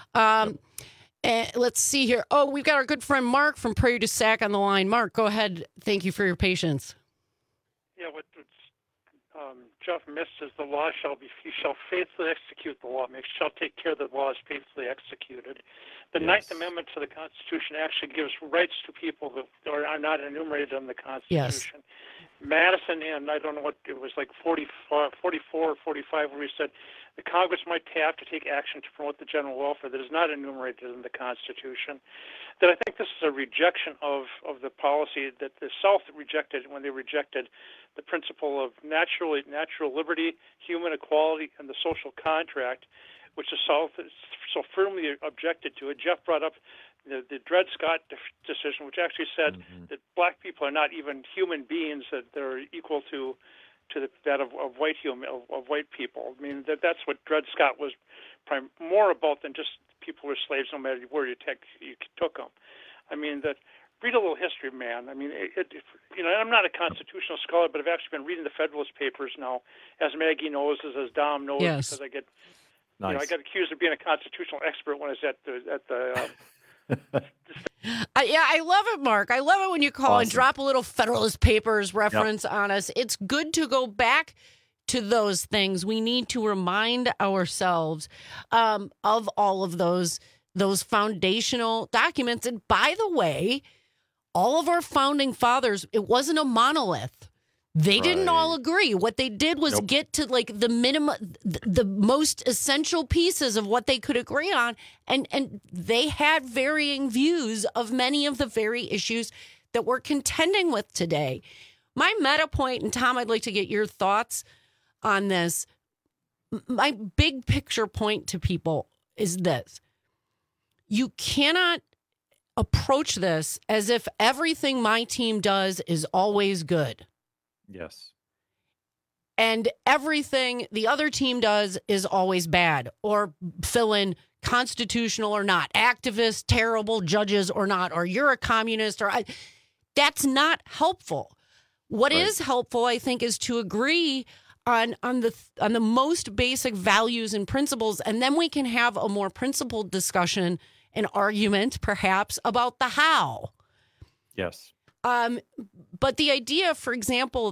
And let's see here. Oh, we've got our good friend Mark from Prairie du Sac on the line. Mark, go ahead. Thank you for your patience. Yeah, what Jeff missed is the law he shall faithfully execute the law. Shall take care that the law is faithfully executed. The Ninth Amendment to the Constitution actually gives rights to people that are not enumerated in the Constitution. Yes. Madison, and I don't know what it was, like 44 or 45, where he said the Congress might have to take action to promote the general welfare that is not enumerated in the Constitution. That I think this is a rejection of the policy that the South rejected when they rejected the principle of natural liberty, human equality, and the social contract, which the South so firmly objected to. And Jeff brought up the Dred Scott decision, which actually said that black people are not even human beings, that they're equal to to that of white people. I mean, that's what Dred Scott was more about than just people were slaves, no matter where you took them. I mean, read a little history, man. I mean, I'm not a constitutional scholar, but I've actually been reading the Federalist Papers now, as Maggie knows, as Dom knows, because I get, I got accused of being a constitutional expert when I was at the. Yeah, I love it, Mark. I love it when you call and drop a little Federalist Papers reference on us. It's good to go back to those things. We need to remind ourselves of all of those foundational documents. And by the way, all of our founding fathers, it wasn't a monolith. They didn't all agree. What they did was get to like the minimum, the most essential pieces of what they could agree on. And they had varying views of many of the very issues that we're contending with today. My meta point, and Tom, I'd like to get your thoughts on this. My big picture point to people is this. You cannot approach this as if everything my team does is always good. Yes. And everything the other team does is always bad, or fill in constitutional or not, activist, terrible, judges or not, or you're a communist, or that's not helpful. What is helpful, I think, is to agree on the most basic values and principles, and then we can have a more principled discussion, an argument, perhaps, about the how. Yes. But the idea, for example,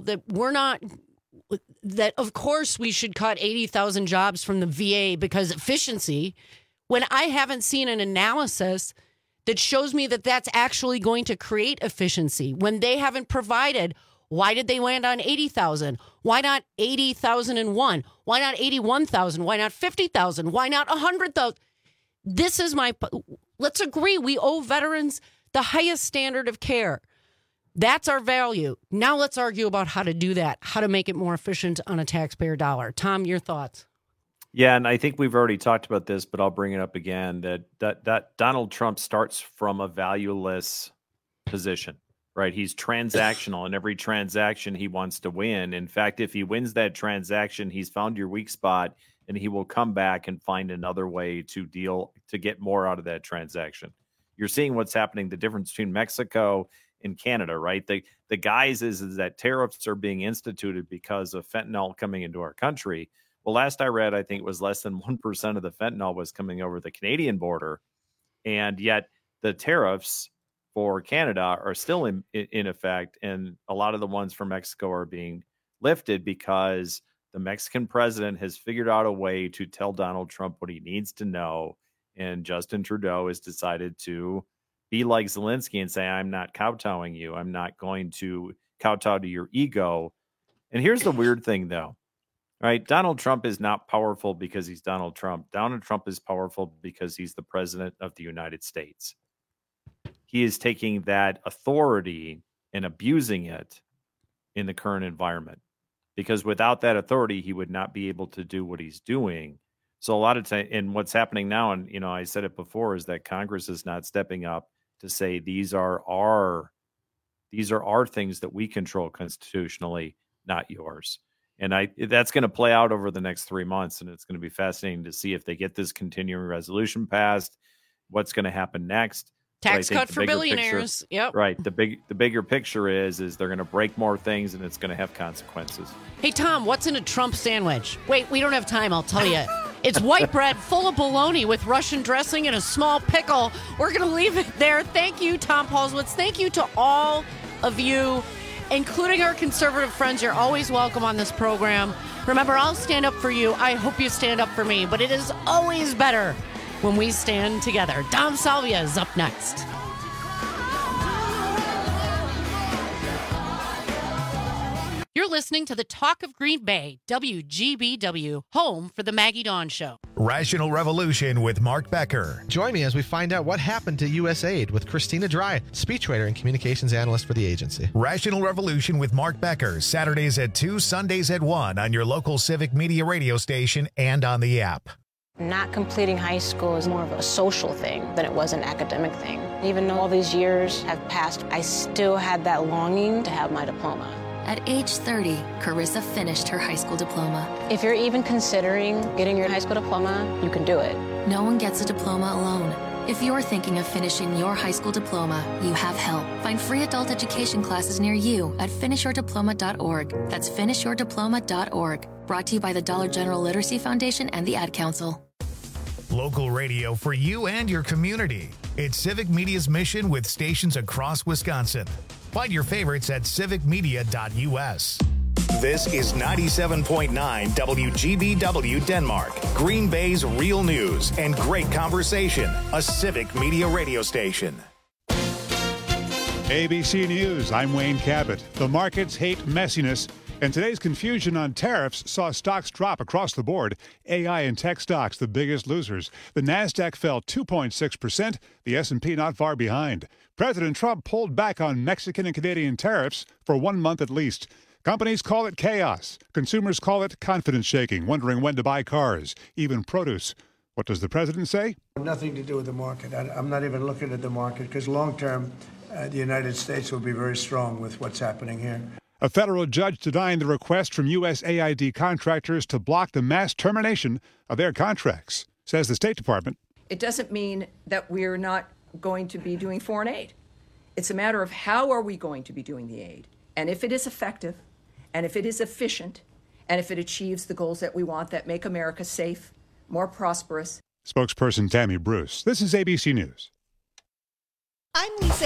that of course we should cut 80,000 jobs from the VA because efficiency, when I haven't seen an analysis that shows me that that's actually going to create efficiency, when they haven't provided, why did they land on 80,000? Why not 80,001? Why not 81,000? Why not 50,000? Why not 100,000? This is let's agree we owe veterans the highest standard of care. That's our value. Now let's argue about how to do that, how to make it more efficient on a taxpayer dollar. Tom, your thoughts? Yeah, and I think we've already talked about this, but I'll bring it up again, that Donald Trump starts from a valueless position, right? He's transactional, and every transaction he wants to win. In fact, if he wins that transaction, he's found your weak spot, and he will come back and find another way to get more out of that transaction. You're seeing what's happening, the difference between Mexico and Canada, right? The guise is that tariffs are being instituted because of fentanyl coming into our country. Well, last I read, I think it was less than 1% of the fentanyl was coming over the Canadian border. And yet the tariffs for Canada are still in effect. And a lot of the ones for Mexico are being lifted because the Mexican president has figured out a way to tell Donald Trump what he needs to know. And Justin Trudeau has decided to be like Zelensky and say, I'm not kowtowing you. I'm not going to kowtow to your ego. And here's the weird thing, though, right? Donald Trump is not powerful because he's Donald Trump. Donald Trump is powerful because he's the president of the United States. He is taking that authority and abusing it in the current environment, because without that authority, he would not be able to do what he's doing. So a lot of time, and what's happening now, and I said it before, is that Congress is not stepping up to say these are our things that we control constitutionally, not yours. And that's going to play out over the next 3 months, and it's going to be fascinating to see if they get this continuing resolution passed, what's going to happen next. Tax cut for billionaires. Yep. Right. The bigger picture is they're going to break more things, and it's going to have consequences. Hey, Tom, what's in a Trump sandwich? Wait, we don't have time. I'll tell you. It's white bread full of bologna with Russian dressing and a small pickle. We're going to leave it there. Thank you, Tom Paulswitz. Thank you to all of you, including our conservative friends. You're always welcome on this program. Remember, I'll stand up for you. I hope you stand up for me. But it is always better when we stand together. Dom Salvia is up next. You're listening to the Talk of Green Bay, WGBW, home for the Maggie Dawn Show. Rational Revolution with Mark Becker. Join me as we find out what happened to USAID with Christina Dry, speechwriter and communications analyst for the agency. Rational Revolution with Mark Becker, Saturdays at 2, Sundays at 1 on your local Civic Media radio station and on the app. Not completing high school is more of a social thing than it was an academic thing. Even though all these years have passed, I still had that longing to have my diploma. At age 30, Carissa finished her high school diploma. If you're even considering getting your high school diploma, you can do it. No one gets a diploma alone. If you're thinking of finishing your high school diploma, you have help. Find free adult education classes near you at finishyourdiploma.org. That's finishyourdiploma.org. Brought to you by the Dollar General Literacy Foundation and the Ad Council. Local radio for you and your community. It's Civic Media's mission with stations across Wisconsin. Find your favorites at civicmedia.us. This is 97.9 WGBW Denmark, Green Bay's real news and great conversation, a Civic Media radio station. ABC News, I'm Wayne Cabot. The markets hate messiness, and today's confusion on tariffs saw stocks drop across the board. AI and tech stocks, the biggest losers. The Nasdaq fell 2.6%, the S&P not far behind. President Trump pulled back on Mexican and Canadian tariffs for 1 month at least. Companies call it chaos. Consumers call it confidence shaking, wondering when to buy cars, even produce. What does the president say? Nothing to do with the market. I'm not even looking at the market because long term, the United States will be very strong with what's happening here. A federal judge denying the request from USAID contractors to block the mass termination of their contracts, says the State Department. It doesn't mean that we're not going to be doing foreign aid. It's a matter of how are we going to be doing the aid, and if it is effective, and if it is efficient, and if it achieves the goals that we want that make America safe, more prosperous. Spokesperson Tammy Bruce. This is ABC News. I'm Lisa